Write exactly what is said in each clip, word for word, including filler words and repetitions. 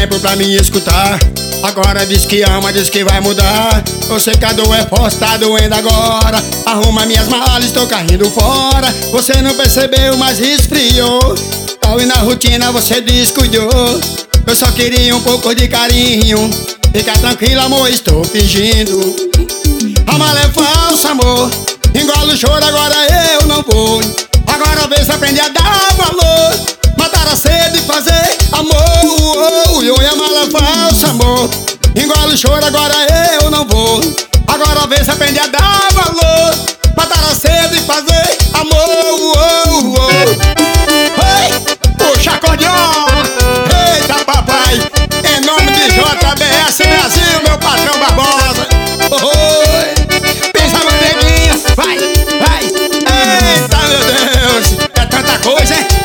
tempo pra me escutar. Agora diz que ama, diz que vai mudar. O secador é forte, tá doendo agora. Arruma minhas malas, estou caindo fora. Você não percebeu, mas esfriou. Tal e na rotina você descuidou. Eu só queria um pouco de carinho. Fica tranquilo, amor, estou fingindo. A mala é falsa, amor. Engole o choro, agora eu não vou. Agora vê se aprende a dar valor. Matar a sede e fazer amor. Oh, oh, oh, a mala é falsa, amor. Engole o choro, agora eu não vou. Agora vê se aprende a dar valor. Matar a sede e fazer amor. Oh, oh, oh. Ei, puxa acordeon. Eita, papai. Em nome de J B S Brasil, meu patrão Barbosa. Oi, pensa no neguinho. Vai, vai. Eita, meu Deus. É tanta coisa, hein?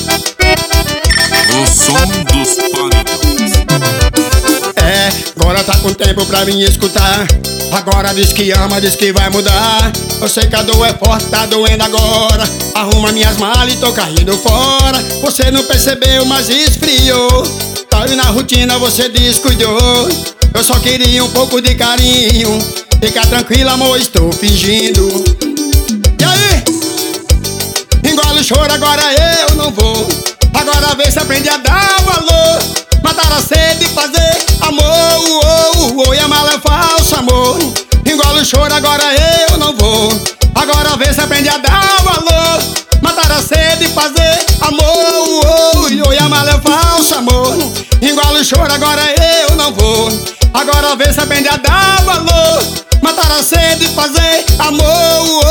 O som dos paredões. É, agora tá com tempo pra me escutar. Agora diz que ama, diz que vai mudar. O secador é forte, tá doendo agora. Arruma minhas malas e tô caindo fora. Você não percebeu, mas esfriou. Tá aí na rotina, você descuidou. Eu só queria um pouco de carinho. Fica tranquilo, amor, estou fingindo. E aí? Engole o choro, agora eu não vou. Agora vê se aprende a dar valor. Matar a sede e fazer amor. Oh, oh, oh, e a mala é falsa, amor. Engole o choro, agora eu não vou. Agora vê se aprende a dar valor. Matar a sede e fazer amor. Oh, oh, oh, e a mala é falsa, amor. Engole o choro, agora eu não vou. Agora vê se aprende a dar valor. Matar a sede e fazer amor.